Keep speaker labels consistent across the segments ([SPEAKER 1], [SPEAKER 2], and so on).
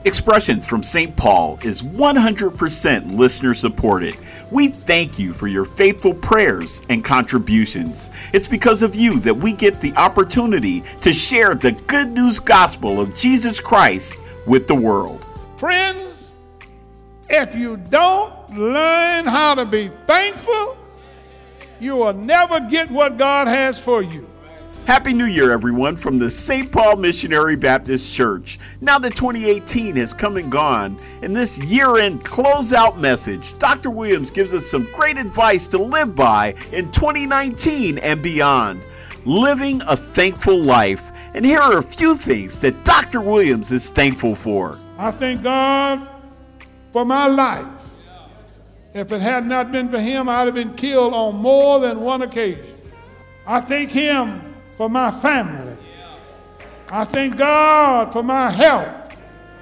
[SPEAKER 1] Expressions from St. Paul is 100% listener supported. We thank you for your faithful prayers and contributions. It's because of you that we get the opportunity to share the good news gospel of Jesus Christ with the world.
[SPEAKER 2] Friends, if you don't learn how to be thankful, you will never get what God has for you.
[SPEAKER 1] Happy New Year, everyone, from the St. Paul Missionary Baptist Church. Now that 2018 has come and gone, in this year-end closeout message, Dr. Williams gives us some great advice to live by in 2019 and beyond. Living a thankful life. And here are a few things that Dr. Williams is thankful for.
[SPEAKER 2] I thank God for my life. If it had not been for Him, I'd have been killed on more than one occasion. I thank Him for my family. I thank God for my health.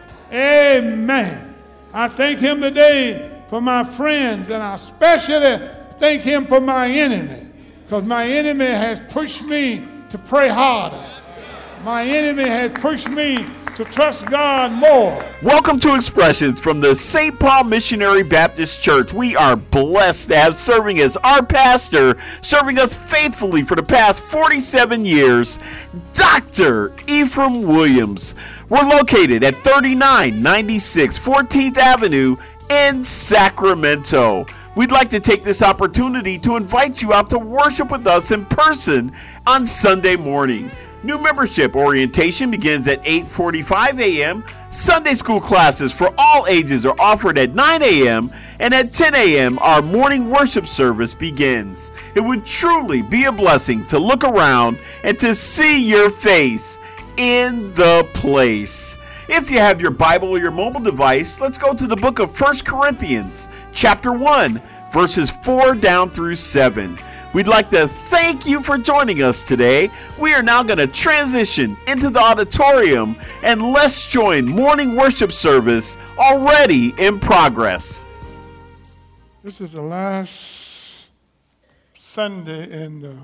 [SPEAKER 2] Amen. I thank Him today for my friends, and I especially thank Him for my enemy, because my enemy has pushed me to pray harder. My enemy has pushed me to trust God more.
[SPEAKER 1] Welcome to Expressions from the St. Paul Missionary Baptist Church. We are blessed to have serving as our pastor, serving us faithfully for the past 47 years, Dr. Ephraim Williams. We're located at 3996 14th Avenue in Sacramento. We'd like to take this opportunity to invite you out to worship with us in person on Sunday morning. New membership orientation begins at 8:45 a.m. Sunday school classes for all ages are offered at 9 a.m. and at 10 a.m. our morning worship service begins. It would truly be a blessing to look around and to see your face in the place. If you have your Bible or your mobile device, let's go to the book of 1 Corinthians, chapter 1, verses 4 down through 7. We'd like to thank you for joining us today. We are now going to transition into the auditorium, and let's join morning worship service already in progress.
[SPEAKER 2] This is the last Sunday in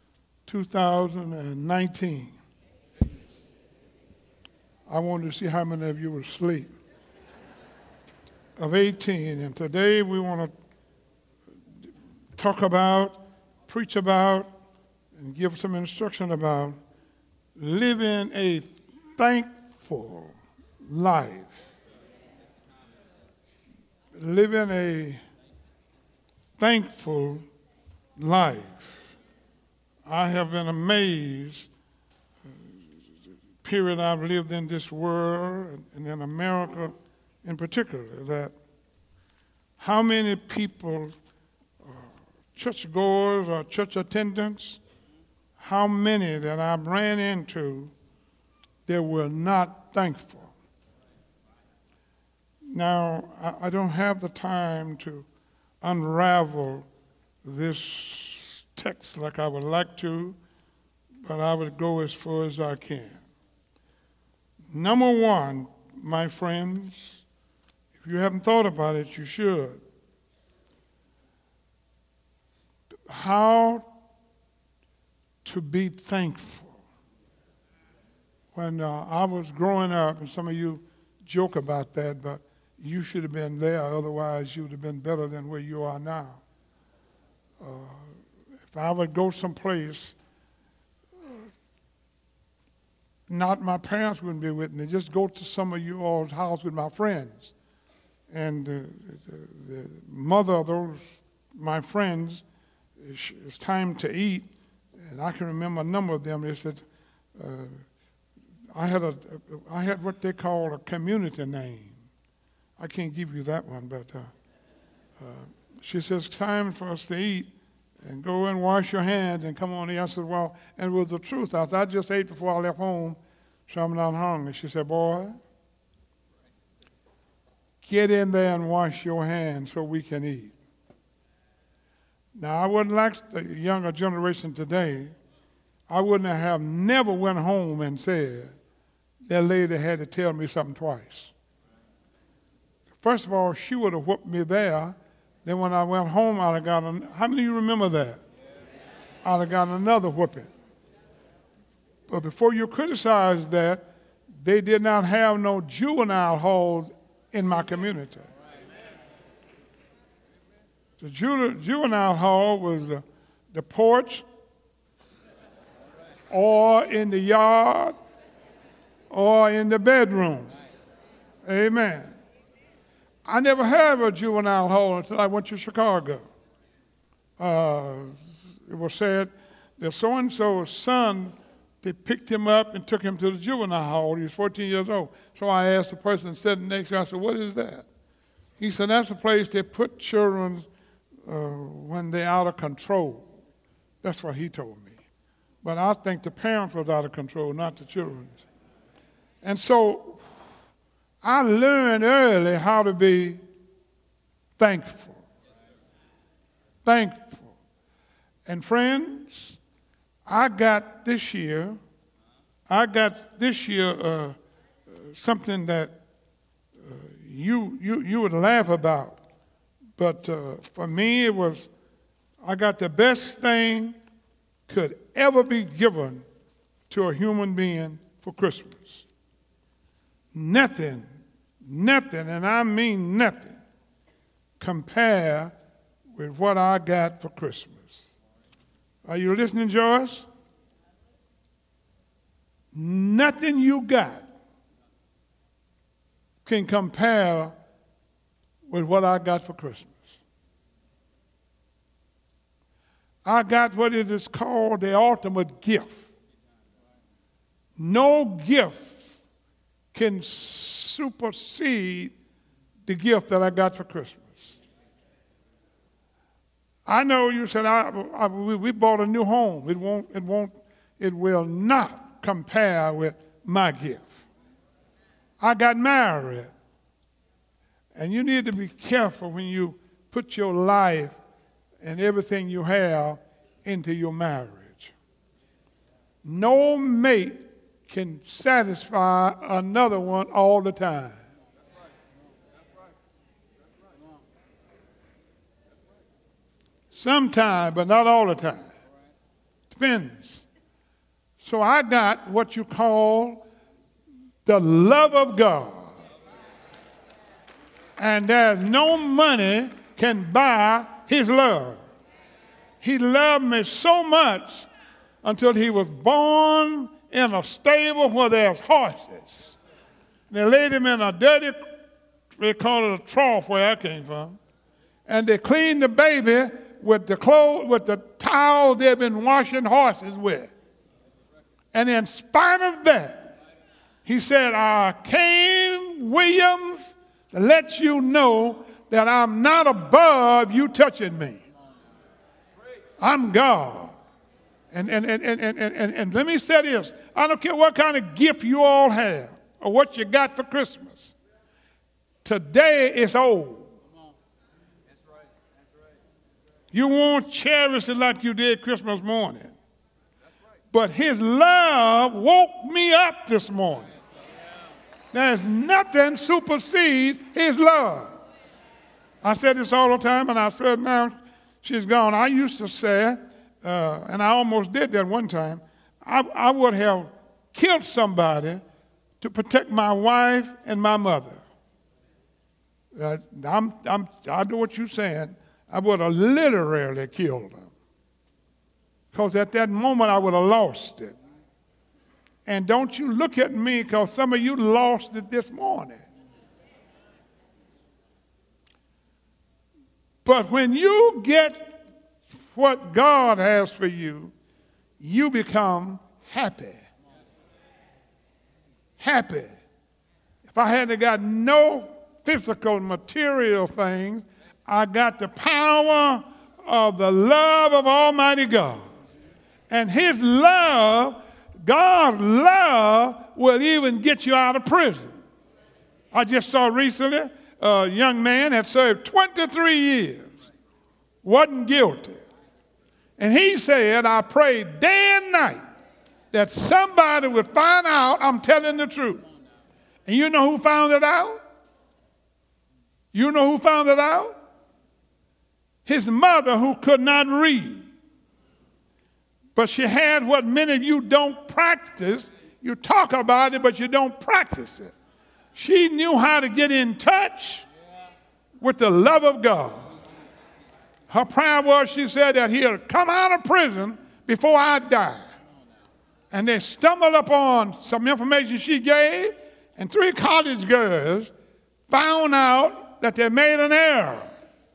[SPEAKER 2] 2019. I wanted to see how many of you were asleep. Of 18, and today we want to preach about, and give some instruction about living a thankful life. Living a thankful life. I have been amazed, the period I've lived in this world, and in America in particular, that how many people, churchgoers or church attendants, how many that I've ran into that were not thankful. Now, I don't have the time to unravel this text like I would like to, but I would go as far as I can. Number one, my friends, if you haven't thought about it, you should. How to be thankful. When I was growing up, and some of you joke about that, but you should have been there, otherwise you would have been better than where you are now. If I would go someplace, not my parents wouldn't be with me, just go to some of you all's house with my friends. And the mother of those, my friends, it's time to eat, and I can remember a number of them. They said, I had what they call a community name. I can't give you that one, but she says, it's time for us to eat, and go and wash your hands, and come on in. I said, well, and it was the truth. I said, I just ate before I left home, so I'm not hungry. She said, boy, get in there and wash your hands so we can eat. Now, I wouldn't like the younger generation today. I wouldn't have never went home and said, that lady had to tell me something twice. First of all, she would have whooped me there. Then when I went home, I'd have gotten, how many of you remember that? I'd have gotten another whooping. But before you criticize that, they did not have no juvenile halls in my community. The juvenile hall was the porch or in the yard or in the bedroom. Amen. I never heard of a juvenile hall until I went to Chicago. It was said that so-and-so's son, they picked him up and took him to the juvenile hall. He was 14 years old. So I asked the person sitting next to me, I said, what is that? He said, that's a place they put children when they're out of control. That's what he told me. But I think the parents was out of control, not the children. And so I learned early how to be thankful. Thankful. And friends, I got this year something that you would laugh about. But for me, I got the best thing could ever be given to a human being for Christmas. Nothing, and I mean nothing, compare with what I got for Christmas. Are you listening, Joyce? Nothing you got can compare with what I got for Christmas. I got what it is called the ultimate gift. No gift can supersede the gift that I got for Christmas. I know you said we bought a new home. It will not compare with my gift. I got married. And you need to be careful when you put your life and everything you have into your marriage. No mate can satisfy another one all the time. Sometimes, but not all the time. Depends. So I got what you call the love of God. And there's no money can buy his love. He loved me so much until he was born in a stable where there's horses. They laid him in a dirty, they call it a trough where I came from, and they cleaned the baby with the clothes, with the towel they've been washing horses with. And in spite of that, he said, I came, Williams, to let you know that I'm not above you touching me. I'm God. And let me say this. I don't care what kind of gift you all have or what you got for Christmas. Today is old. You won't cherish it like you did Christmas morning. But his love woke me up this morning. There's nothing supersedes his love. I said this all the time, and I said now she's gone. I used to say, and I almost did that one time, I would have killed somebody to protect my wife and my mother. I know what you're saying. I would have literally killed them. Because at that moment I would have lost it. And don't you look at me, because some of you lost it this morning. But when you get what God has for you, you become happy. Happy. If I hadn't got no physical, material things, I got the power of the love of Almighty God. And his love, God's love, will even get you out of prison. I just saw recently a young man had served 23 years, wasn't guilty. And he said, I prayed day and night that somebody would find out I'm telling the truth. And you know who found it out? You know who found it out? His mother, who could not read. But she had what many of you don't practice, You talk about it, but you don't practice it. She knew how to get in touch with the love of God. Her prayer was, she said that he'll come out of prison before I die. And they stumbled upon some information she gave, and 3 college girls found out that they made an error.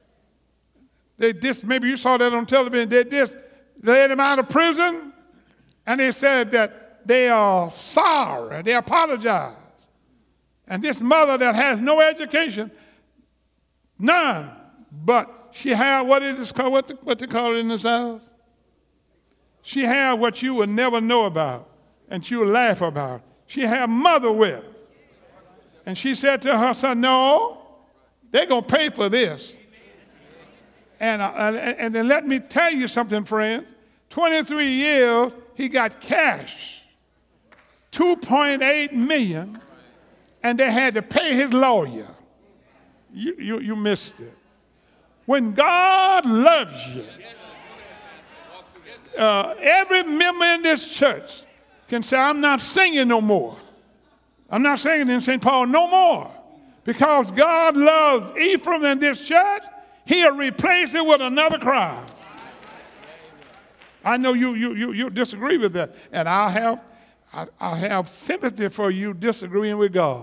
[SPEAKER 2] Maybe you saw that on television. They let him out of prison, and they said that they are sorry. They apologize. And this mother that has no education, none, but she had what they call it in the South? She had what you would never know about, and you would laugh about. She had mother with. And she said to her son, no, they're going to pay for this. And then let me tell you something, friends. 23 years, he got cash, $2.8 million, and they had to pay his lawyer. You missed it. When God loves you, every member in this church can say, I'm not singing no more. I'm not singing in St. Paul no more. Because God loves Ephraim in this church, he'll replace it with another crowd. I know you disagree with that, and I have sympathy for you disagreeing with God.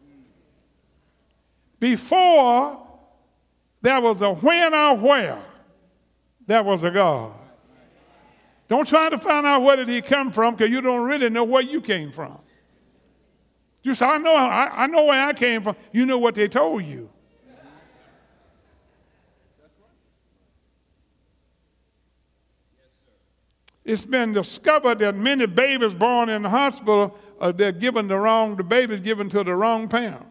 [SPEAKER 2] Before there was a when or where, there was a God. Don't try to find out where did he come from, because you don't really know where you came from. You say, I know where I came from. You know what they told you. It's been discovered that many babies born in the hospital, the baby's given to the wrong parent.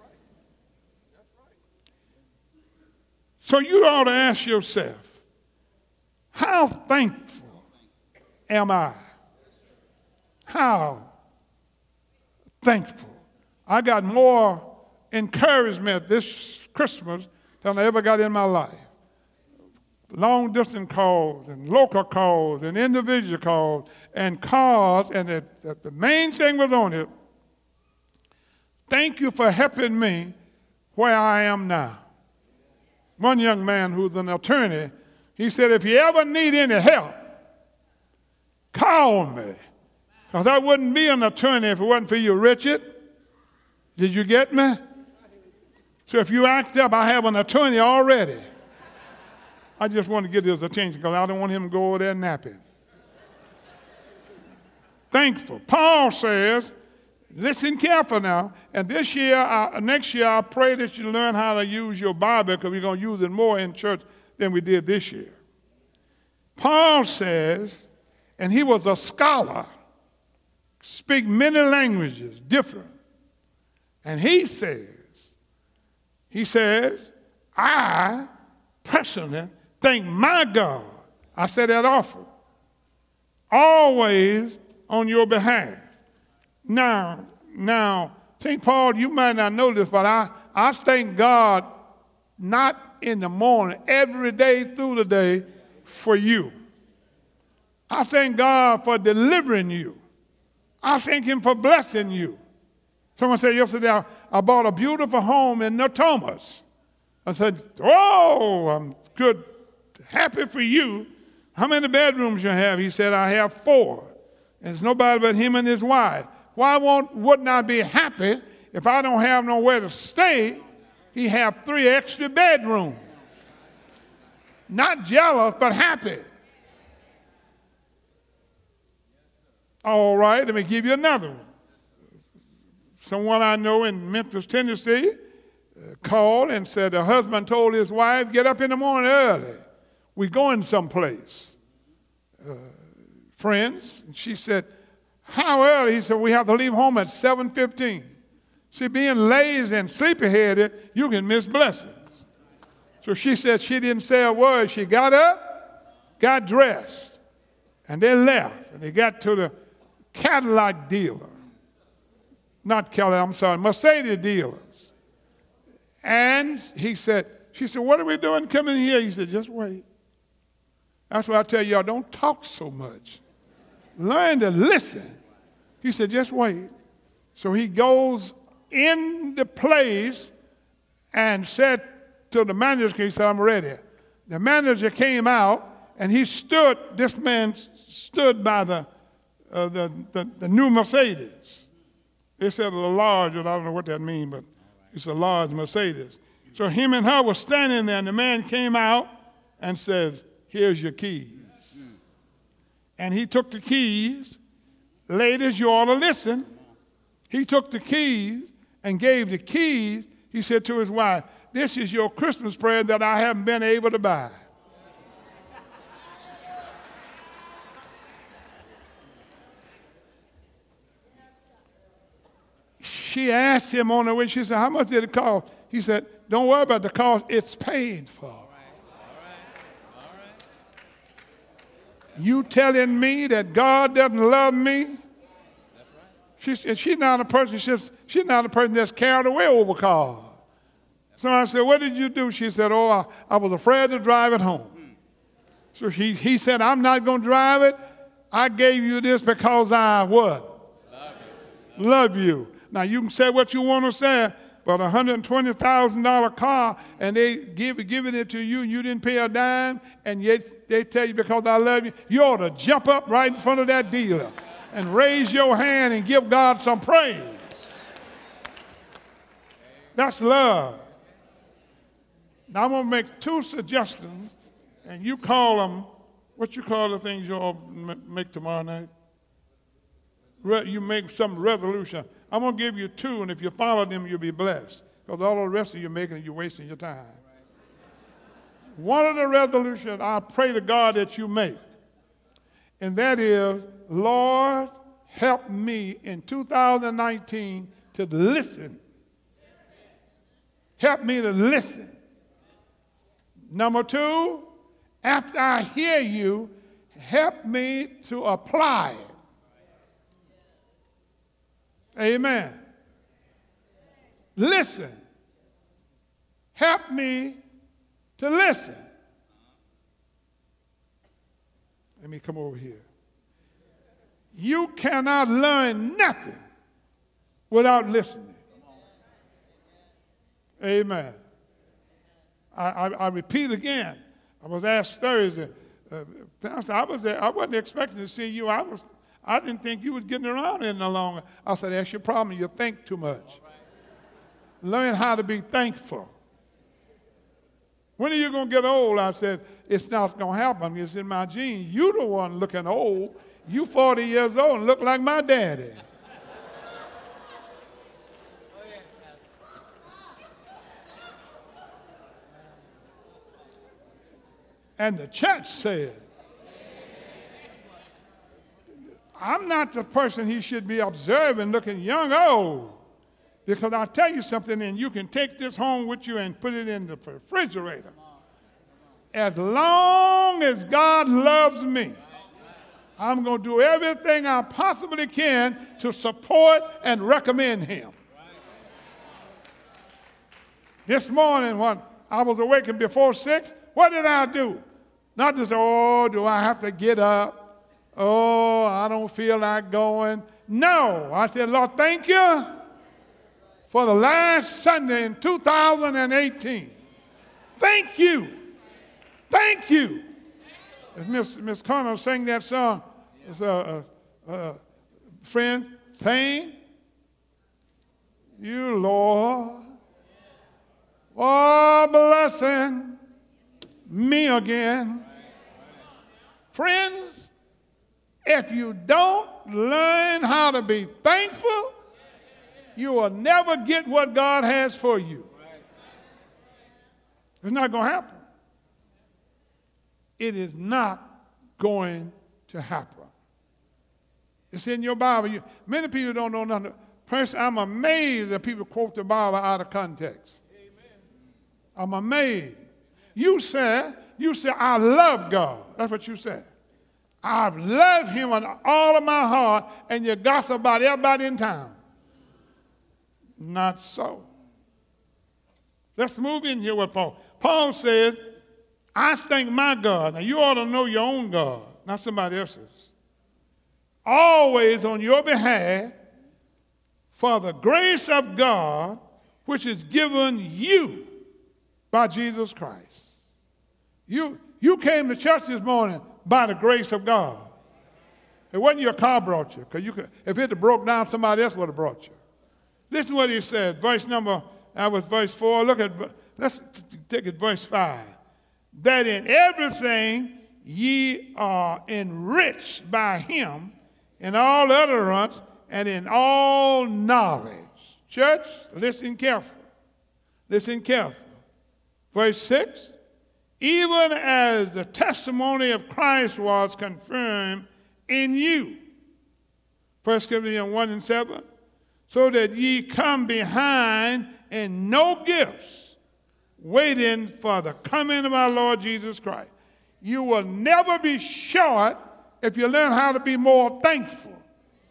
[SPEAKER 2] So you ought to ask yourself, how thankful am I? How thankful. I got more encouragement this Christmas than I ever got in my life. Long distance calls and local calls and individual calls and cards, and the main thing was on it. Thank you for helping me where I am now. One young man who's an attorney, he said, if you ever need any help, call me. Because I wouldn't be an attorney if it wasn't for you, Richard. Did you get me? So if you act up, I have an attorney already. I just want to get his attention because I don't want him to go over there napping. Thankful. Paul says, listen careful now, and next year, I pray that you learn how to use your Bible, because we're going to use it more in church than we did this year. Paul says, and he was a scholar, speak many languages, different. And he says, I personally thank my God. I say that often. Always on your behalf. Now, St. Paul, you might not know this, but I thank God not in the morning, every day through the day for you. I thank God for delivering you. I thank him for blessing you. Someone said yesterday, I bought a beautiful home in Natomas. I said, oh, I'm good, happy for you. How many bedrooms you have? He said, I have 4. And it's nobody but him and his wife. Why wouldn't I be happy if I don't have nowhere to stay? He have 3 extra bedrooms. Not jealous, but happy. All right, let me give you another one. Someone I know in Memphis, Tennessee, called and said the husband told his wife, get up in the morning early. We're going someplace. Friends. And she said, how early? He said, we have to leave home at 7:15. See, being lazy and sleepy-headed, you can miss blessings. So she said she didn't say a word. She got up, got dressed, and they left. And they got to the Cadillac dealer. Not Cadillac, I'm sorry, Mercedes dealers. And she said, what are we doing coming here? He said, just wait. That's why I tell y'all, don't talk so much. Learn to listen. He said, just wait. So he goes in the place and said to the manager, he said, I'm ready. The manager came out, and this man stood by the new Mercedes. They said a large, I don't know what that means, but it's a large Mercedes. So him and her were standing there, and the man came out and says, here's your keys. And he took the keys. Ladies, you ought to listen. He took the keys and gave the keys. He said to his wife, this is your Christmas present that I haven't been able to buy. She asked him on the way, she said, how much did it cost? He said, don't worry about the cost, it's paid for. All right. You telling me that God doesn't love me? She's not a person, she's not a person that's carried away over cars. So I said, what did you do? She said, oh, I was afraid to drive it home. So he said, I'm not going to drive it. I gave you this because I what? Love you. Now, you can say what you want to say, but a $120,000 car, and they giving it to you, and you didn't pay a dime, and yet they tell you because I love you, you ought to jump up right in front of that dealer and raise your hand and give God some praise. That's love. Now, I'm going to make two suggestions, and you call them, what you call the things you'll make tomorrow night? You make some resolution. I'm going to give you two, and if you follow them, you'll be blessed. Because all the rest of you making it, you're wasting your time. One of the resolutions I pray to God that you make, and that is, Lord, help me in 2019 to listen. Help me to listen. Number two, after I hear you, help me to apply it. Amen. Listen. Help me to listen. Let me come over here. You cannot learn nothing without listening. Amen. I repeat again. I was asked Thursday, Pastor, I wasn't expecting to see you. I didn't think you was getting around any longer. I said, that's your problem. You think too much. Learn how to be thankful. When are you going to get old? I said, it's not going to happen. It's in my genes. You the one looking old. You 40 years old and look like my daddy. And the church said, I'm not the person he should be observing looking young old. Because I'll tell you something, and you can take this home with you and put it in the refrigerator. As long as God loves me, I'm going to do everything I possibly can to support and recommend him. This morning when I was awakened before 6, what did I do? Not to say, oh, do I have to get up? Oh, I don't feel like going. No, I said, Lord, thank you for the last Sunday in 2018. Thank you. Thank you. As Miss Connor sang that song, friend, thank you, Lord, for blessing me again. Friends, if you don't learn how to be thankful, you will never get what God has for you. It's not going to happen. It is not going to happen. It's in your Bible. Many people don't know nothing. Personally, I'm amazed that people quote the Bible out of context. I'm amazed. You say, I love God. That's what you said. I love him with all of my heart, and you gossip about everybody in town. Not so. Let's move in here with Paul. Paul says, I thank my God. Now, you ought to know your own God, not somebody else's. always on your behalf for the grace of God which is given you by Jesus Christ. You came to church this morning by the grace of God. It wasn't your car brought you, because if it had broke down, somebody else would have brought you. Listen to what he said. That was verse 4. Let's take it, verse 5. That in everything ye are enriched by him in all utterance and in all knowledge. Church, listen careful. Listen careful. Verse 6. Even as the testimony of Christ was confirmed in you. 1 Corinthians 1:7. So that ye come behind in no gifts, waiting for the coming of our Lord Jesus Christ. You will never be short if you learn how to be more thankful.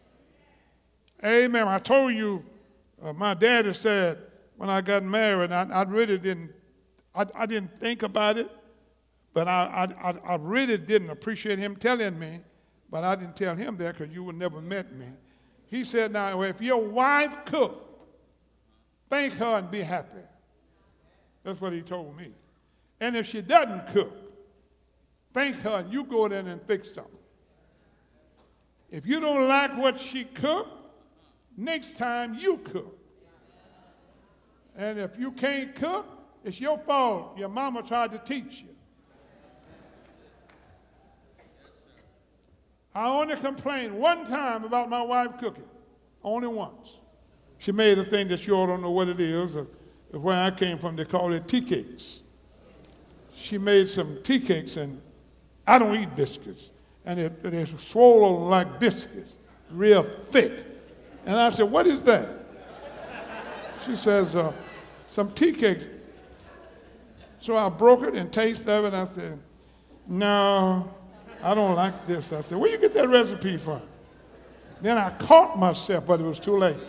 [SPEAKER 2] Amen. I told you, my daddy said when I got married, I really didn't think about it, but I really didn't appreciate him telling me, but I didn't tell him that because you would never met me. He said, now, if your wife cooked, thank her and be happy. That's what he told me. And if she doesn't cook, thank her and you go there and fix something. If you don't like what she cooked, next time you cook. And if you can't cook, it's your fault. Your mama tried to teach you. I only complained one time about my wife cooking. Only once. She made a thing that you all don't know what it is. Where I came from, they call it tea cakes. She made some tea cakes, and I don't eat biscuits. And they're swollen like biscuits, real thick. And I said, what is that? She says, some tea cakes. So I broke it and tasted of it, and I said, no, I don't like this. I said, where you get that recipe from? Then I caught myself, but it was too late.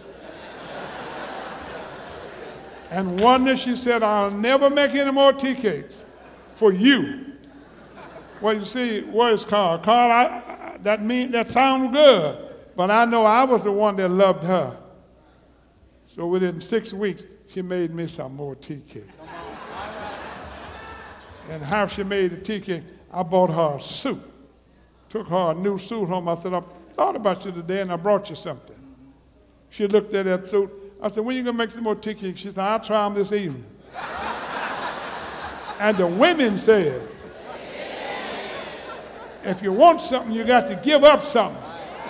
[SPEAKER 2] And one day she said, I'll never make any more tea cakes for you. Well, you see, where's Carl? Carl, that sounds good, but I know I was the one that loved her. So within 6 weeks, she made me some more tea cakes. And how she made the tea cake, I bought her a suit. Took her a new suit home. I said, I thought about you today and I brought you something. She looked at that suit. I said, when are you going to make some more tea cakes? She said, I'll try them this evening. And the women said, if you want something, you got to give up something.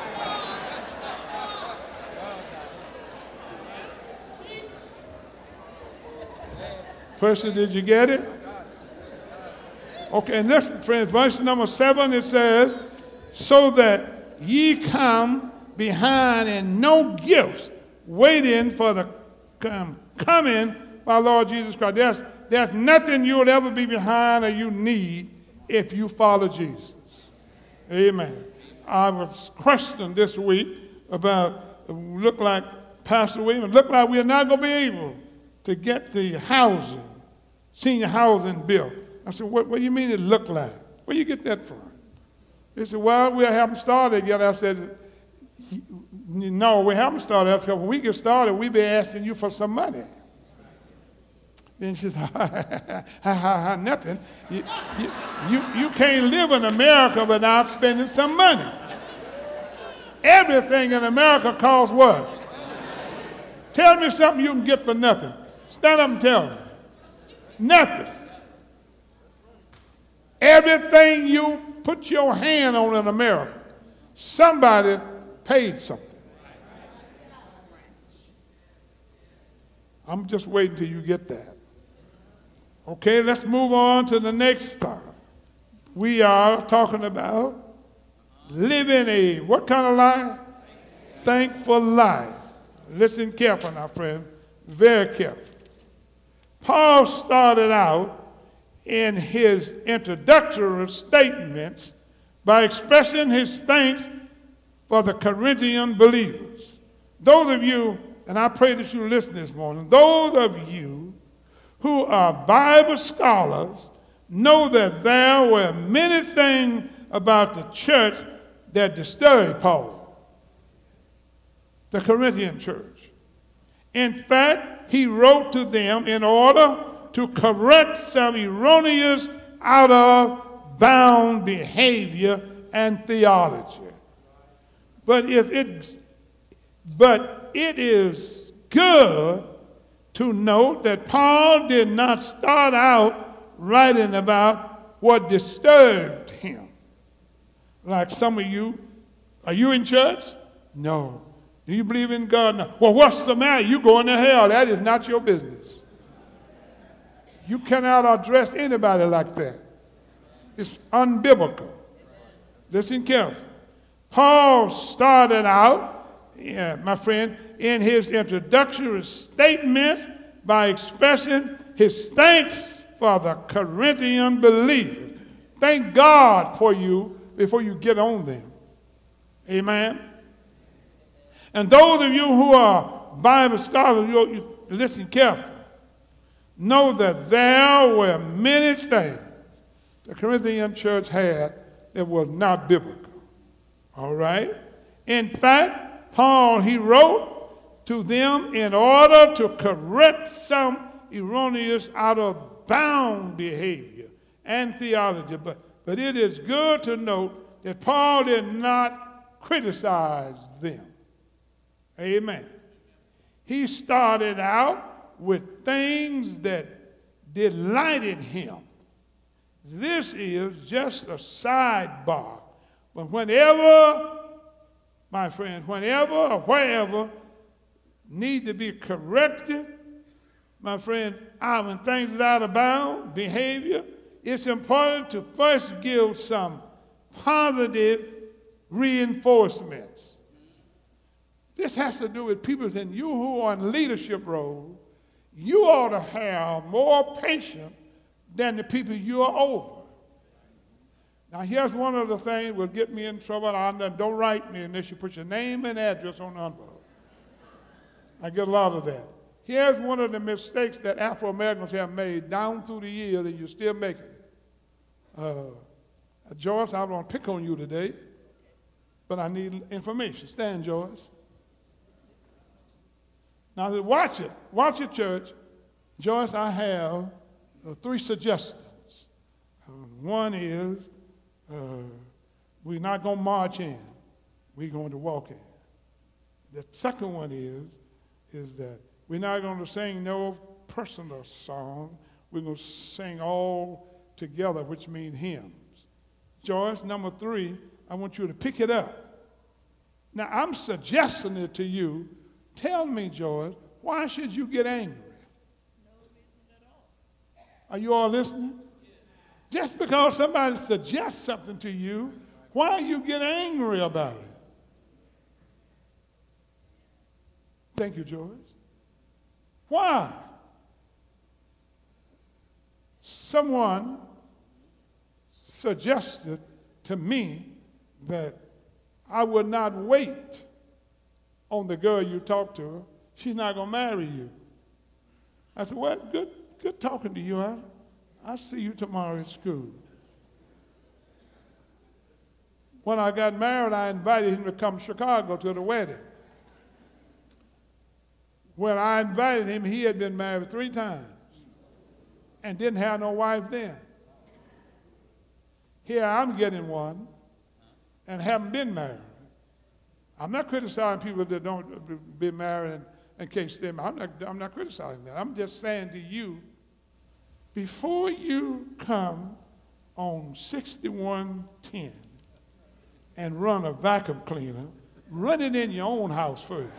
[SPEAKER 2] Person, did you get it? Okay, and listen, friends, verse number 7, it says, so that ye come behind in no gifts, waiting for the coming by our Lord Jesus Christ. There's nothing you'll ever be behind or you need if you follow Jesus. Amen. I was questioned this week about, look like Pastor Williams, look like we're not going to be able to get the housing, senior housing built. I said, what do you mean it look like? Where you get that from? They said, well, we haven't started yet. I said, no, we haven't started. I said, when we get started, we'll be asking you for some money. Then she said, nothing. You can't live in America without spending some money. Everything in America costs what? Tell me something you can get for nothing. Stand up and tell me. Nothing. Everything you put your hand on in America, somebody paid something. I'm just waiting till you get that. Okay, let's move on to the next star. We are talking about living a what kind of life? Thankful life. Listen careful now, friend. Very careful. Paul started out in his introductory statements by expressing his thanks for the Corinthian believers. Those of you, and I pray that you listen this morning, those of you who are Bible scholars know that there were many things about the church that disturbed Paul. the Corinthian church. In fact, he wrote to them in order to correct some erroneous, out of bound behavior and theology. But it is good to note that Paul did not start out writing about what disturbed him. Like some of you, are you in church? No. Do you believe in God? No. Well, what's the matter? You going to hell. That is not your business. You cannot address anybody like that. It's unbiblical. Listen carefully. Paul started out, my friend, in his introductory statements by expressing his thanks for the Corinthian believers. Thank God for you before you get on them. Amen. And those of you who are Bible scholars, you listen carefully. Know that there were many things the Corinthian church had that was not biblical. All right? In fact, Paul, he wrote to them in order to correct some erroneous, out of bound behavior and theology. But it is good to note that Paul did not criticize them. Amen. He started out with things that delighted him. This is just a sidebar. But whenever, my friends, whenever or wherever need to be corrected, my friends, when things is out of bound behavior, it's important to first give some positive reinforcements. This has to do with people, and you who are in leadership roles, you ought to have more patience than the people you are over. Now, here's one of the things that will get me in trouble. Don't write me unless you put your name and address on the envelope. I get a lot of that. Here's one of the mistakes that Afro-Americans have made down through the years, and you're still making it. Joyce, I don't want to pick on you today, but I need information. Stand, Joyce. Now, watch it. Watch it, church. Joyce, I have 3 suggestions. One is we're not going to march in. We're going to walk in. The second one is that we're not going to sing no personal song. We're going to sing all together, which means hymns. Joyce, number 3, I want you to pick it up. Now, I'm suggesting it to you. Tell me, Joyce, why should you get angry?
[SPEAKER 3] No reason at all.
[SPEAKER 2] Are you all listening? Just because somebody suggests something to you, why you get angry about it? Thank you, Joyce. Why? Someone suggested to me that I would not wait on the girl you talk to her. She's not going to marry you. I said, well, it's good talking to you. I'll see you tomorrow at school. When I got married, I invited him to come to Chicago to the wedding. When I invited him, he had been married 3 times and didn't have no wife then. Here I'm getting one and haven't been married. I'm not criticizing people that don't be married in case they're married. I'm not criticizing that. I'm just saying to you, before you come on 6110 and run a vacuum cleaner, run it in your own house first.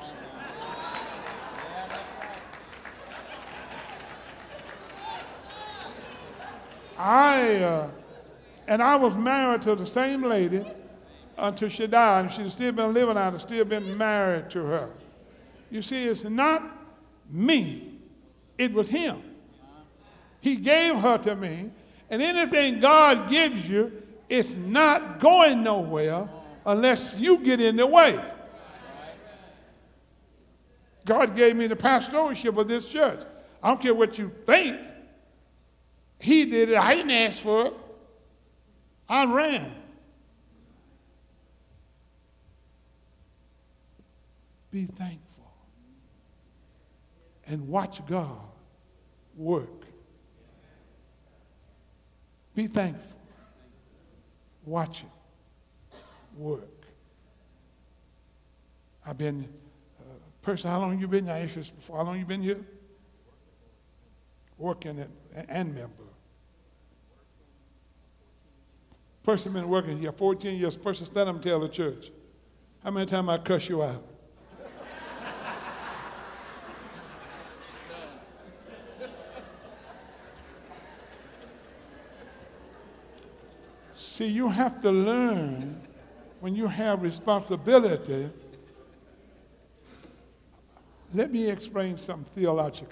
[SPEAKER 2] I was married to the same lady until she died, and she'd still been living out and still been married to her. You see, it's not me, it was him. He gave her to me, and anything God gives you, it's not going nowhere unless you get in the way. God gave me the pastoralship of this church. I don't care what you think. He did it. I didn't ask for it. I ran. Be thankful. And watch God work. Be thankful. Watch it work. I've been, person, how long have you been here? I asked you this before. How long have you been here? Working and member. Person been working here 14 years. Person stand up and tell the church. How many times I cuss you out? See, you have to learn when you have responsibility. Let me explain something theologically.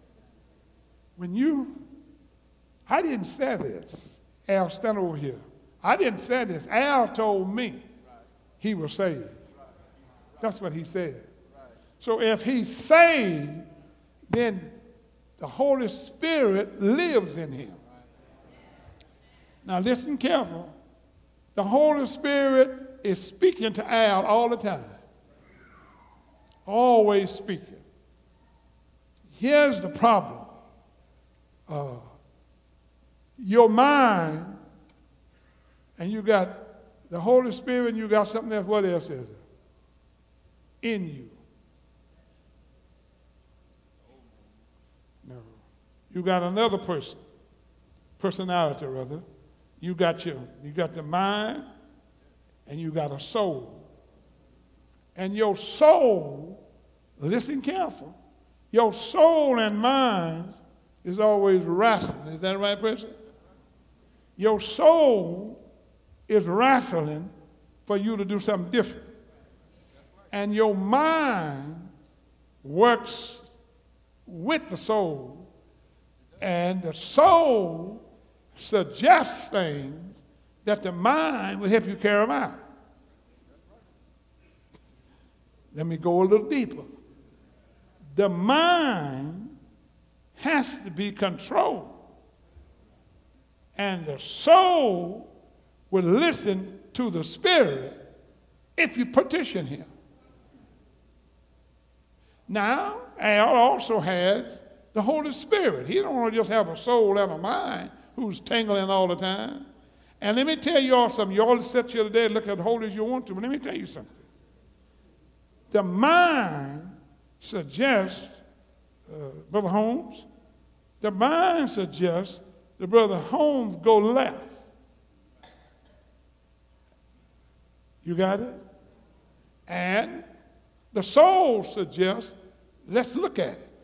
[SPEAKER 2] I didn't say this. Al, stand over here. I didn't say this. Al told me he was saved. That's what he said. So if he's saved, then the Holy Spirit lives in him. Now listen careful. The Holy Spirit is speaking to Al all the time. Always speaking. Here's the problem. Your mind, and you got the Holy Spirit, and you got something else. What else is it? In you. No. You got another personality rather. You got the mind, and you got a soul. And your soul, listen careful, your soul and mind is always wrestling. Is that right, person? Your soul is wrestling for you to do something different. And your mind works with the soul, and the soul suggests things that the mind will help you carry them out. Let me go a little deeper. The mind has to be controlled, and the soul will listen to the Spirit if you petition him. Now, Al also has the Holy Spirit. He don't want to just have a soul and a mind who's tingling all the time. And let me tell you all something. You all sit here today and look at the holy as you want to, but let me tell you something. The mind suggests, Brother Holmes, the mind suggests that Brother Holmes go left. You got it? And the soul suggests, let's look at it.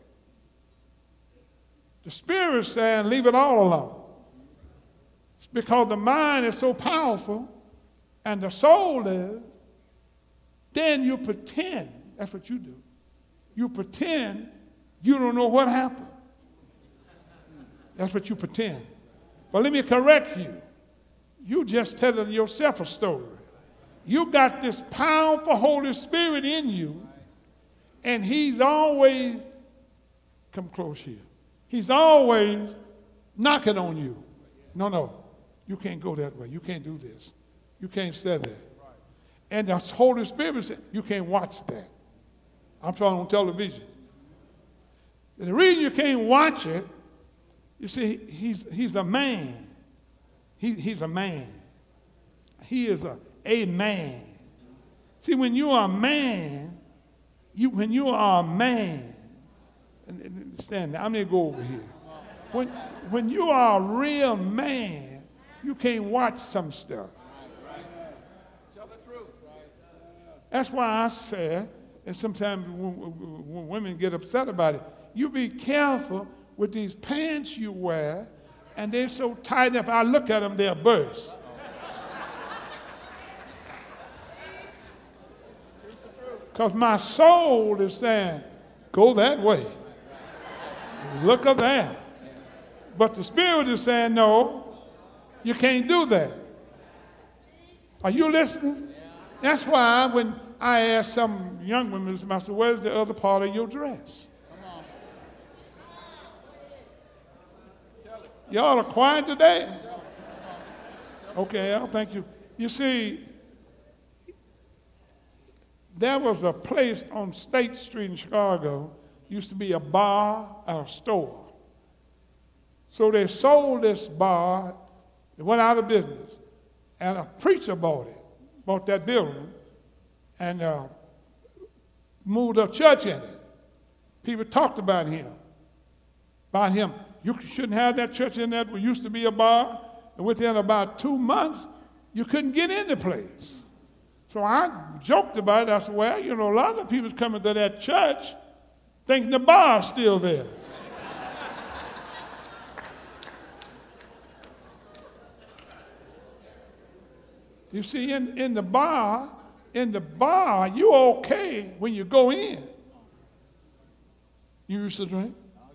[SPEAKER 2] The Spirit is saying, leave it all alone. It's because the mind is so powerful and the soul is, then you pretend. That's what you do. You pretend you don't know what happened. That's what you pretend. But let me correct you. You just telling yourself a story. You got this powerful Holy Spirit in you, and he's always, come close here, he's always knocking on you. No, you can't go that way. You can't do this. You can't say that. And the Holy Spirit said, you can't watch that. I'm talking on television. And the reason you can't watch it, you see, he's a man. He's a man. He is a man. See, when you are a man, stand there, I'm going to go over here. When you are a real man, you can't watch some stuff. That's why I said, and sometimes when women get upset about it, you be careful with these pants you wear, and they're so tight, if I look at them, they'll burst. Because my soul is saying, go that way. Look at that. But the Spirit is saying, no, you can't do that. Are you listening? That's why when I ask some young women, I said, where's the other part of your dress? Y'all are quiet today? Okay, Al, thank you. You see, There was a place on State Street in Chicago, used to be a bar or a store. So they sold this bar, it went out of business, and a preacher bought that building, and moved a church in it. People talked about him. You shouldn't have that church in that what used to be a bar, and within about 2 months, you couldn't get in the place. So I joked about it. I said, well, a lot of people's coming to that church thinking the bar's still there. You see, in the bar, you're okay when you go in. You used to drink?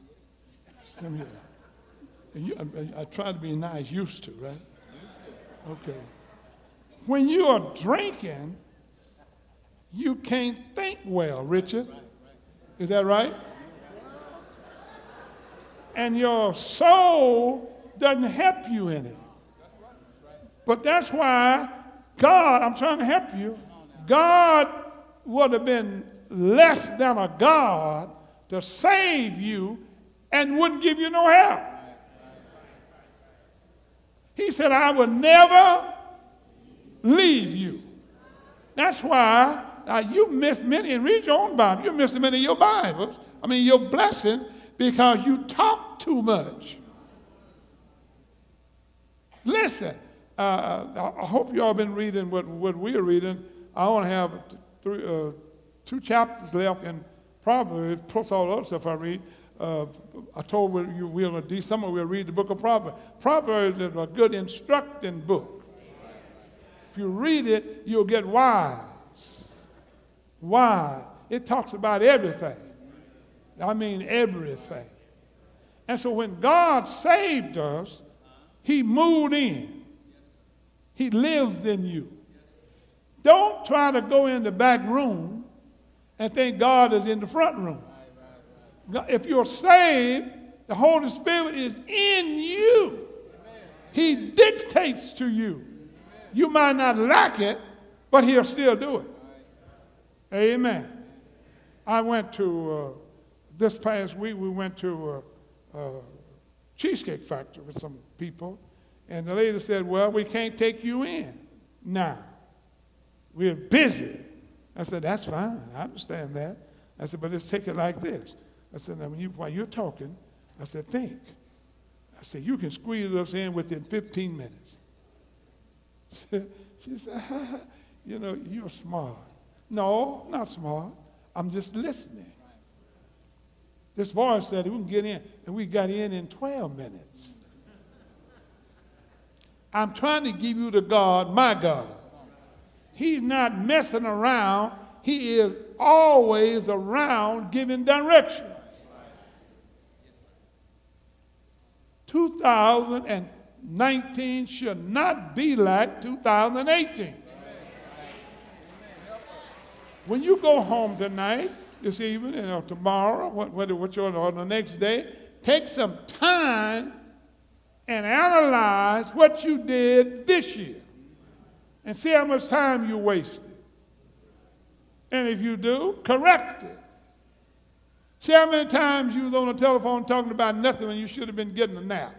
[SPEAKER 2] I try to be nice, used to, right? Okay. When you are drinking, you can't think well, Richard. Is that right? And your soul doesn't help you in it. But that's why God, I'm trying to help you, God would have been less than a God to save you and wouldn't give you no help. He said, I will never leave you. That's why you miss many, and read your own Bible, you miss many of your Bibles, your blessing, because you talk too much. Listen, I hope you all been reading what we're reading. I only have 2 chapters left in Proverbs, plus all the other stuff I read. I told you this summer we'll read the book of Proverbs. Proverbs is a good instructing book. If you read it, you'll get wise. Wise. It talks about everything. Everything. And so when God saved us, he moved in. He lives in you. Don't try to go in the back room and think God is in the front room. If you're saved, the Holy Spirit is in you. He dictates to you. You might not like it, but he'll still do it. Amen. I went to, this past week, we went to a Cheesecake Factory with some people, and the lady said, well, we can't take you in now. We're busy. I said, that's fine. I understand that. I said, but let's take it like this. I said, now, while you're talking, I said, think. I said, you can squeeze us in within 15 minutes. She said, you're smart. No, not smart. I'm just listening. This voice said we can get in, and we got in 12 minutes. I'm trying to give you the God, my God. He's not messing around. He is always around giving direction. 2019 should not be like 2018. When you go home tonight, this evening, or tomorrow, or the next day, take some time and analyze what you did this year and see how much time you wasted. And if you do, correct it. See how many times you was on the telephone talking about nothing when you should have been getting a nap.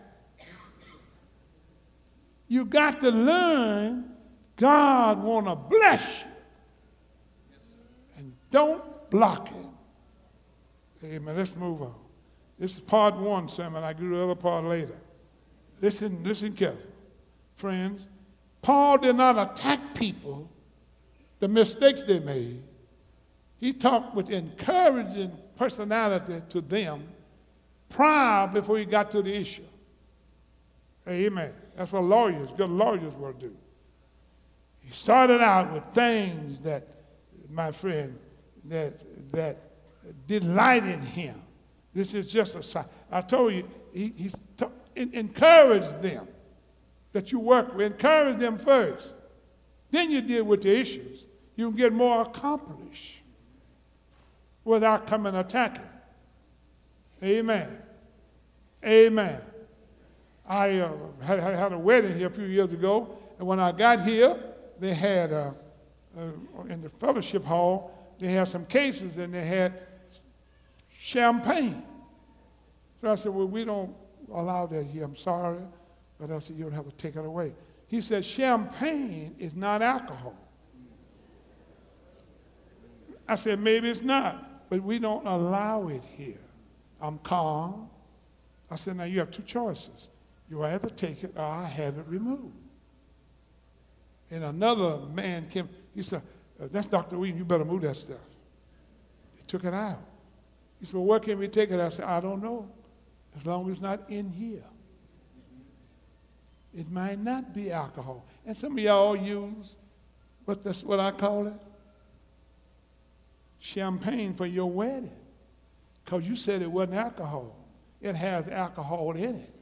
[SPEAKER 2] You got to learn God want to bless you. And don't block him. Amen. Let's move on. This is part 1 sermon. I'll do the other part later. Listen carefully. Friends, Paul did not attack people, the mistakes they made. He talked with encouraging personality to them prior before he got to the issue. Amen. That's what good lawyers will do. He started out with things that, my friend, that delighted him. This is just a sign. I told you, he encouraged them that you work with. Encourage them first. Then you deal with the issues. You can get more accomplished without coming attacking. Amen. Amen. I had a wedding here a few years ago, and when I got here, they had in the fellowship hall, they had some cases and they had champagne. So I said, well, we don't allow that here. I'm sorry. But I said, you don't have to take it away. He said, champagne is not alcohol. I said, maybe it's not, but we don't allow it here. I'm calm. I said, now you have two choices. You either take it or I have it removed. And another man came, he said, that's Dr. Wheaton, you better move that stuff. They took it out. He said, well, where can we take it? I said, I don't know, as long as it's not in here. It might not be alcohol. And some of y'all use, that's what I call it, champagne for your wedding. Because you said it wasn't alcohol. It has alcohol in it.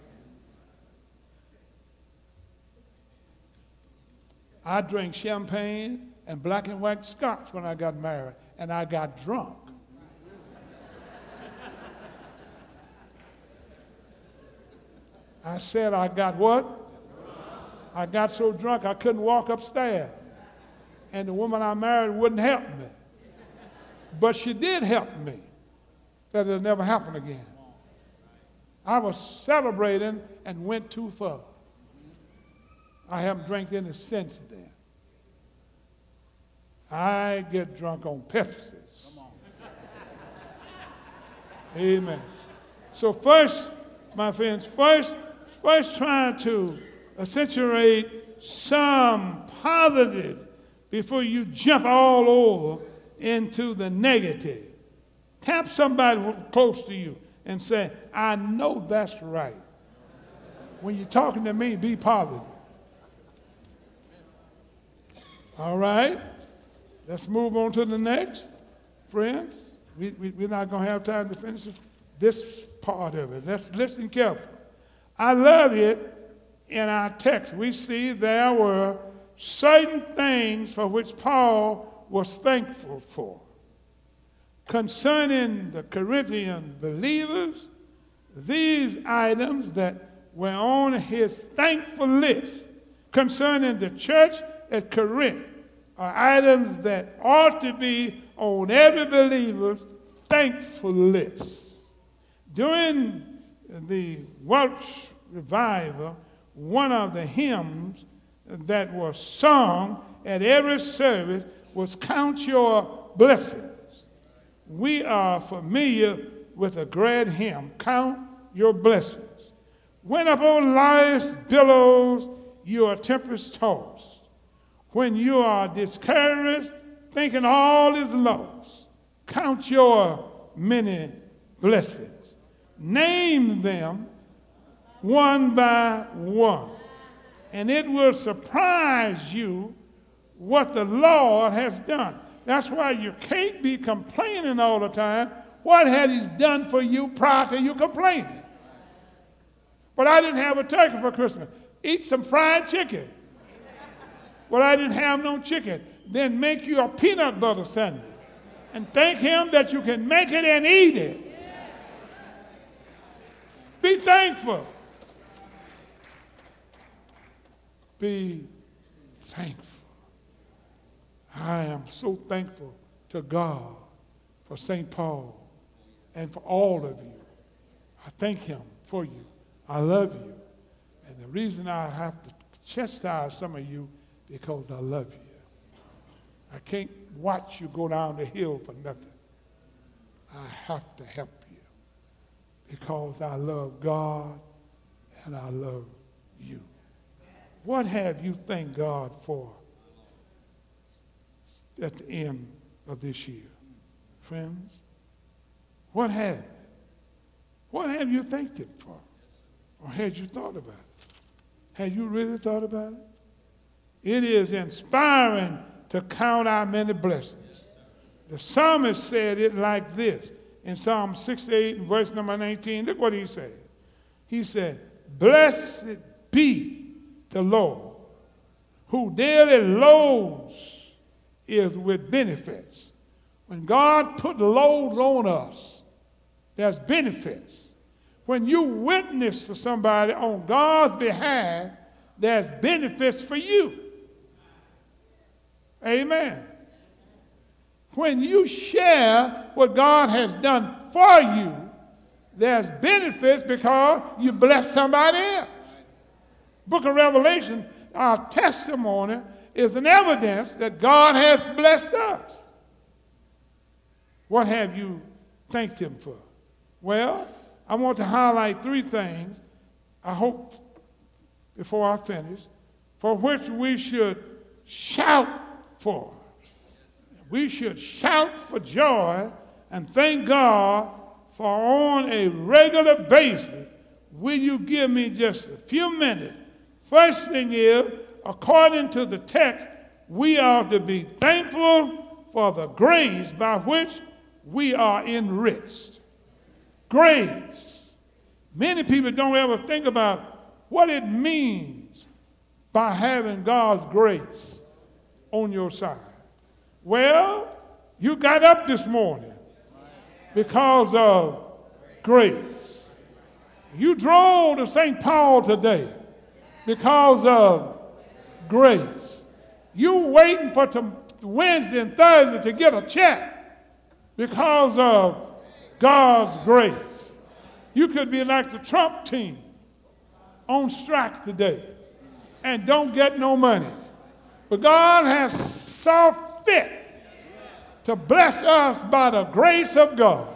[SPEAKER 2] I drank champagne and black and white scotch when I got married, and I got drunk. I said I got what? I got so drunk I couldn't walk upstairs. And the woman I married wouldn't help me. But she did help me. That it'll never happen again. I was celebrating and went too far. I haven't drank any since then. I get drunk on Pepsis. Amen. So first, my friends, first trying to accentuate some positive before you jump all over into the negative. Tap somebody close to you and say, I know that's right. When you're talking to me, be positive. All right, let's move on to the next. Friends, we're not going to have time to finish this part of it. Let's listen carefully. I love it. In our text, we see there were certain things for which Paul was thankful for. Concerning the Corinthian believers, these items that were on his thankful list concerning the church at Corinth are items that ought to be on every believer's thankful list. During the Welsh revival, one of the hymns that was sung at every service was Count Your Blessings. We are familiar with a great hymn, Count Your Blessings. When upon life's billows you are tempest tossed, when you are discouraged, thinking all is lost, count your many blessings. Name them one by one, and it will surprise you what the Lord has done. That's why you can't be complaining all the time. What had he done for you prior to you complaining? But I didn't have a turkey for Christmas. Eat some fried chicken. Well, I didn't have no chicken. Then make you a peanut butter sandwich. And thank him that you can make it and eat it. Be thankful. Be thankful. I am so thankful to God for St. Paul and for all of you. I thank him for you. I love you. And the reason I have to chastise some of you because I love you. I can't watch you go down the hill for nothing. I have to help you because I love God and I love you. What have you thanked God for at the end of this year? Friends, what have you? What have you thanked him for? Or had you thought about it? Had you really thought about it? It is inspiring to count our many blessings. The psalmist said it like this in Psalm 68 and verse number 19. Look what he said. He said, blessed be the Lord, who daily loads is with benefits. When God put loads on us, there's benefits. When you witness to somebody on God's behalf, there's benefits for you. Amen. When you share what God has done for you, there's benefits because you bless somebody else. Book of Revelation, our testimony is an evidence that God has blessed us. What have you thanked him for? Well, I want to highlight three things, I hope, before I finish, for which we should shout for. We should shout for joy and thank God for on a regular basis. Will you give me just a few minutes? First thing is, according to the text, we are to be thankful for the grace by which we are enriched. Grace. Many people don't ever think about what it means by having God's grace on your side. Well, you got up this morning because of grace. You drove to St. Paul today because of grace. You waiting for Wednesday and Thursday to get a check because of God's grace. You could be like the Trump team on strike today and don't get no money. But God has saw fit to bless us by the grace of God.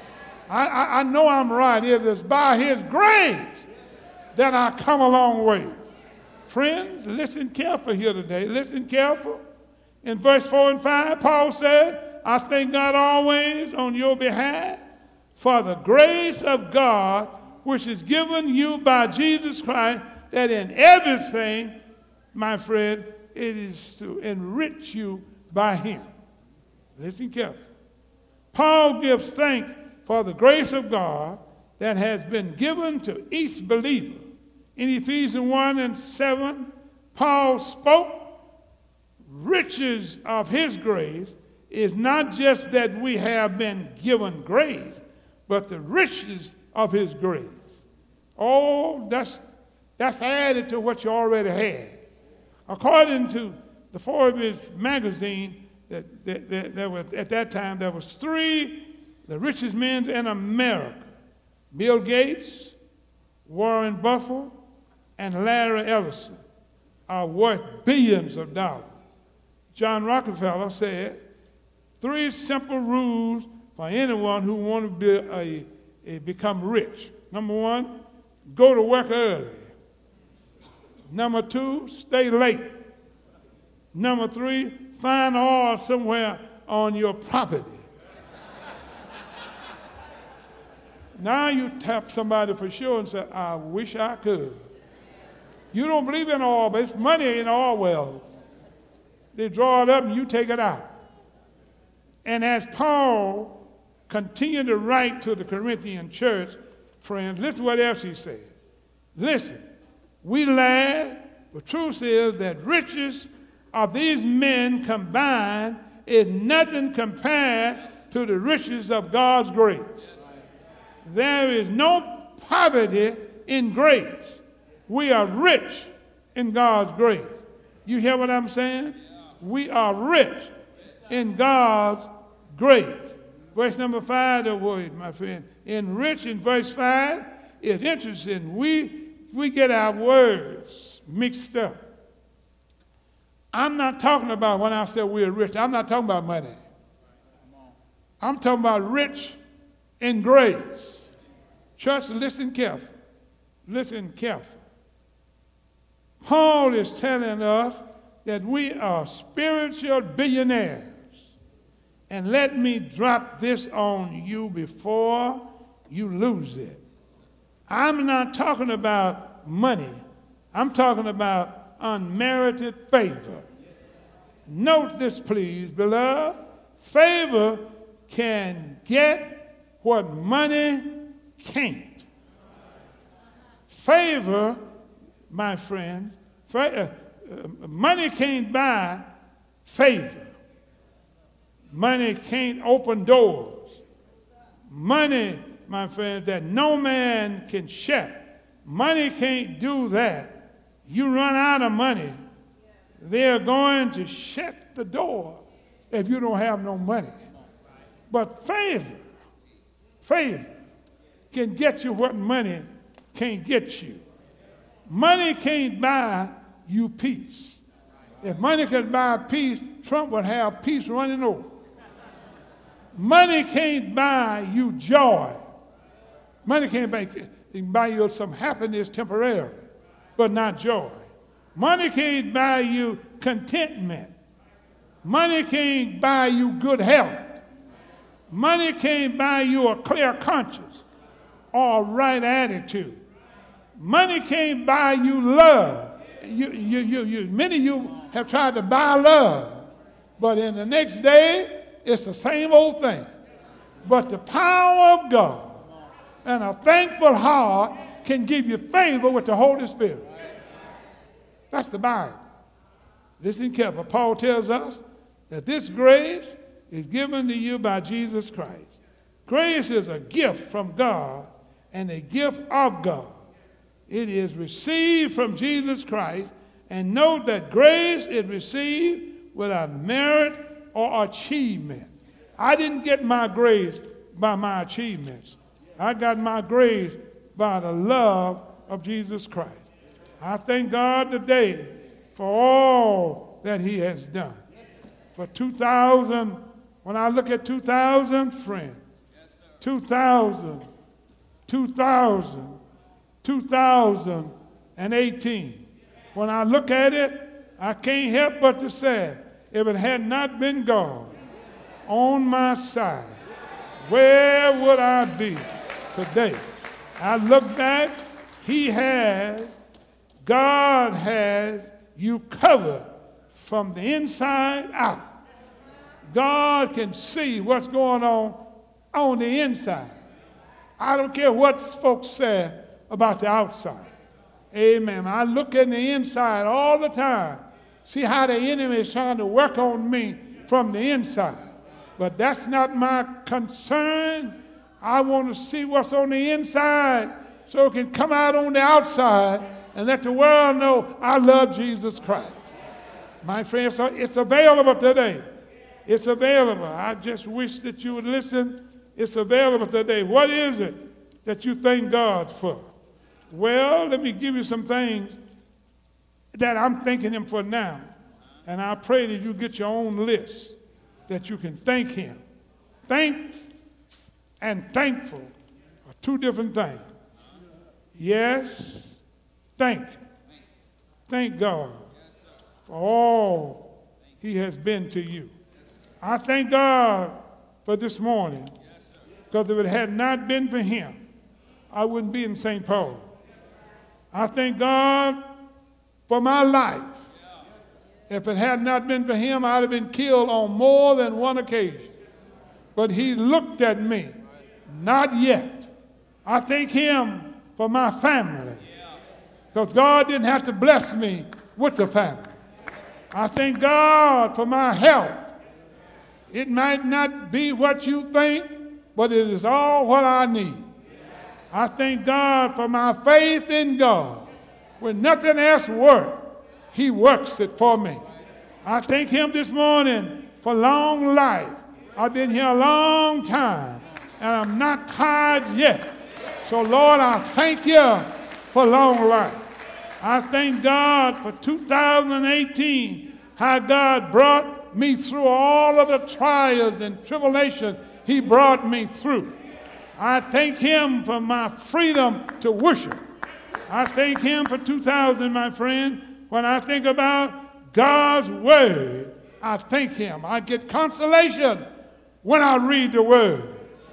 [SPEAKER 2] I know I'm right. It is by his grace that I come a long way. Friends, listen careful here today. Listen careful. In verse 4 and 5, Paul said, I thank God always on your behalf for the grace of God which is given you by Jesus Christ, that in everything, my friend, it is to enrich you by him. Listen carefully. Paul gives thanks for the grace of God that has been given to each believer. In Ephesians 1 and 7, Paul spoke riches of his grace is not just that we have been given grace, but the riches of his grace. Oh, that's added to what you already had. According to the Forbes magazine, there was, at that time, there was the richest men in America. Bill Gates, Warren Buffett, and Larry Ellison are worth billions of dollars. John Rockefeller said, 3 simple rules for anyone who wants to become rich. Number 1, go to work early. Number 2, stay late. Number 3, find oil somewhere on your property. Now you tap somebody for sure and say, I wish I could. You don't believe in oil, but it's money in oil wells. They draw it up and you take it out. And as Paul continued to write to the Corinthian church, friends, listen to what else he said. Listen, we laugh, but truth is that riches of these men combined is nothing compared to the riches of God's grace. There is no poverty in grace. We are rich in God's grace. You hear what I'm saying? We are rich in God's grace. Verse number 5, the word, my friend. Enrich in verse 5 is interesting. We get our words mixed up. I'm not talking about, when I say we're rich, I'm not talking about money. I'm talking about rich in grace. Church, listen careful. Listen careful. Paul is telling us that we are spiritual billionaires. And let me drop this on you before you lose it. I'm not talking about money. I'm talking about unmerited favor. Note this, please, beloved. Favor can get what money can't. Favor, my friend, money can't buy favor. Money can't open doors. Money, my friend, that no man can shut. Money can't do that. You run out of money, they're going to shut the door if you don't have no money. But favor can get you what money can't get you. Money can't buy you peace. If money could buy peace, Trump would have peace running over. Money can't buy you joy. Money can't buy, it can buy you some happiness temporarily, but not joy. Money can't buy you contentment. Money can't buy you good health. Money can't buy you a clear conscience or a right attitude. Money can't buy you love. Many of you have tried to buy love, but in the next day, it's the same old thing. But the power of God and a thankful heart can give you favor with the Holy Spirit. That's the Bible. Listen carefully. Paul tells us that this grace is given to you by Jesus Christ. Grace is a gift from God and a gift of God. It is received from Jesus Christ, and note that grace is received without merit or achievement. I didn't get my grace by my achievements. I got my grace by the love of Jesus Christ. I thank God today for all that he has done. For 2,000, when I look at 2,000 friends, 2018, when I look at it, I can't help but to say, if it had not been God on my side, where would I be today? I look back, God has you covered from the inside out. God can see what's going on the inside. I don't care what folks say about the outside. Amen. I look in the inside all the time, see how the enemy is trying to work on me from the inside. But that's not my concern. I want to see what's on the inside so it can come out on the outside and let the world know I love Jesus Christ. My friends, it's available today. It's available. I just wish that you would listen. It's available today. What is it that you thank God for? Well, let me give you some things that I'm thanking him for now. And I pray that you get your own list that you can thank him. Thanks and thankful are two different things. Yes, thank God for all he has been to you. I thank God for this morning, because if it had not been for him, I wouldn't be in St. Paul. I thank God for my life. If it had not been for him, I'd have been killed on more than one occasion. But he looked at me, not yet. I thank him for my family, because God didn't have to bless me with the family. I thank God for my health. It might not be what you think, but it is all what I need. I thank God for my faith in God. When nothing else works, he works it for me. I thank him this morning for long life. I've been here a long time, and I'm not tired yet. So, Lord, I thank you for long life. I thank God for 2018, how God brought me through all of the trials and tribulations he brought me through. I thank him for my freedom to worship. I thank him for 2000, my friend. When I think about God's word, I thank him. I get consolation when I read the word.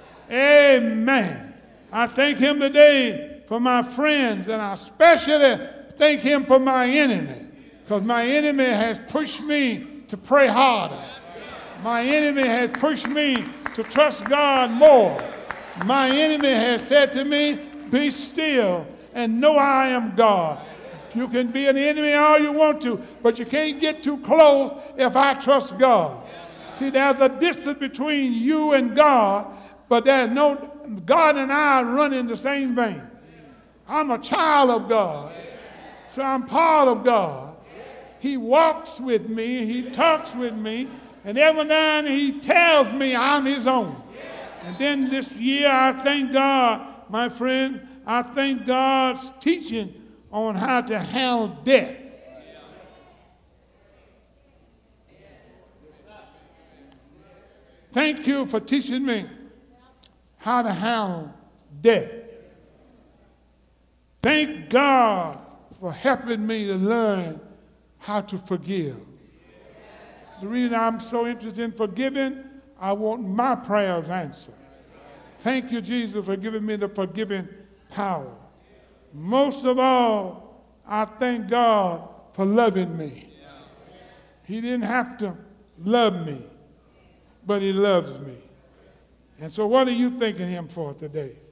[SPEAKER 2] Amen. I thank him today for my friends, and I especially thank him for my enemy, because my enemy has pushed me to pray harder. My enemy has pushed me to trust God more. My enemy has said to me, be still and know I am God. You can be an enemy all you want to, but you can't get too close if I trust God. See, there's a distance between you and God, but there's no, God and I run in the same vein. I'm a child of God, so I'm part of God. He walks with me, he talks with me, and every now and then he tells me I'm his own. And then this year, I thank God, my friend, I thank God's teaching on how to handle death. Thank you for teaching me how to handle death. Thank God for helping me to learn how to forgive. The reason I'm so interested in forgiving, I want my prayers answered. Thank you, Jesus, for giving me the forgiving power. Most of all, I thank God for loving me. He didn't have to love me, but he loves me. And so what are you thanking him for today?